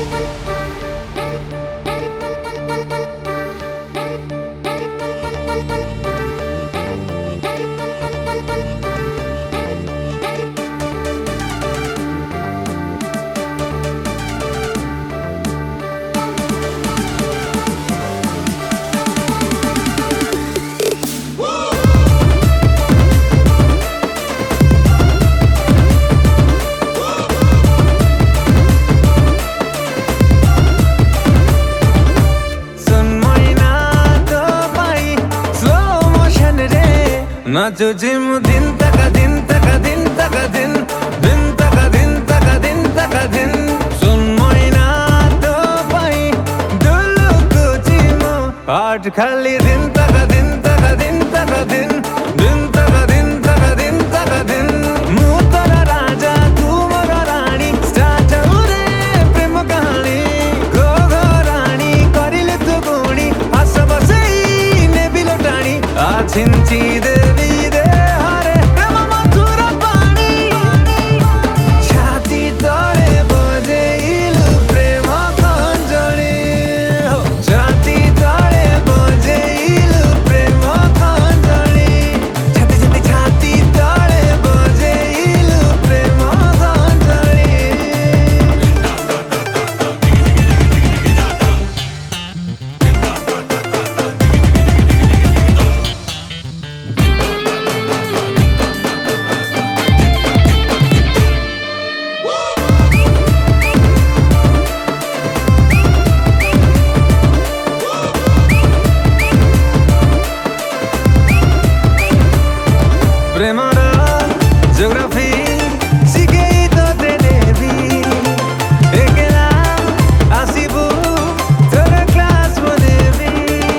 नाचो gym दिन तक दिन तक दिन तक दिन दिन तक दिन तक दिन तक दिन सुन मैना तो पाई दुलुको जिमो आठ खाली दिन तक दिन तक दिन तक दिन दिन तक दिन तक दिन तक दिन मु तोर राजा तू मोर रानी स्टार्ट रे प्रेम कहानी गो गो रानी करिले तू गुणी आस बसई नेबी लोटाणी आ छिंची दे प्रेमरा जियोग्राफी शिखेई तोते देवी एकला आसिबु तोर क्लास मो देवी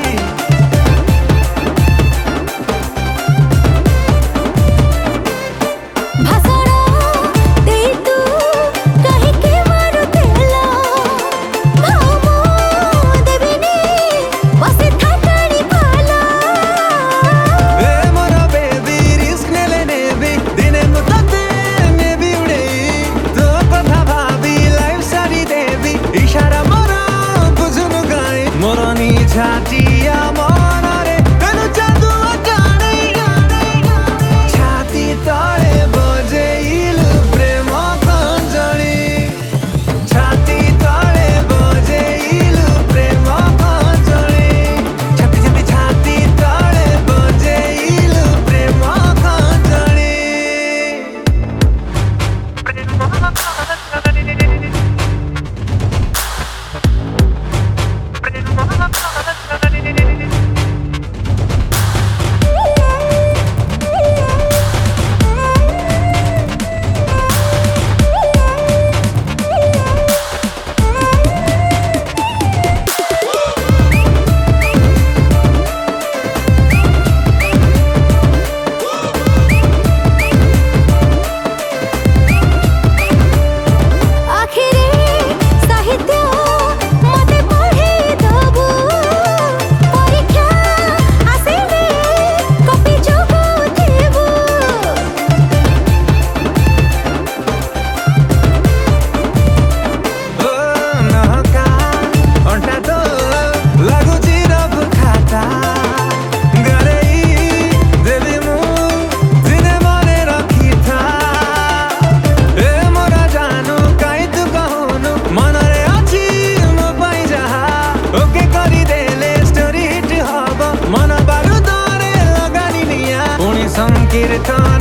भाषण दे तू कहि के मारू तेला भामो देविनी बसे थाटाणी पाला ए मोर बेबी रिस्क नेले नेबी दिने मुतते नेबी उड़े तो कथा भाबी लाइफ सारी देवी इशारा मोर बुझुनु गाई मोर नी छाटिया मन रे कनु जादू अटाणी छाती तळे बजेइलु प्रेम कंजणी छाती तळे बजेइलु प्रेम कंजणी छाती छाती छाती तळे बजेइलु प्रेम कंजणी संकीर्तन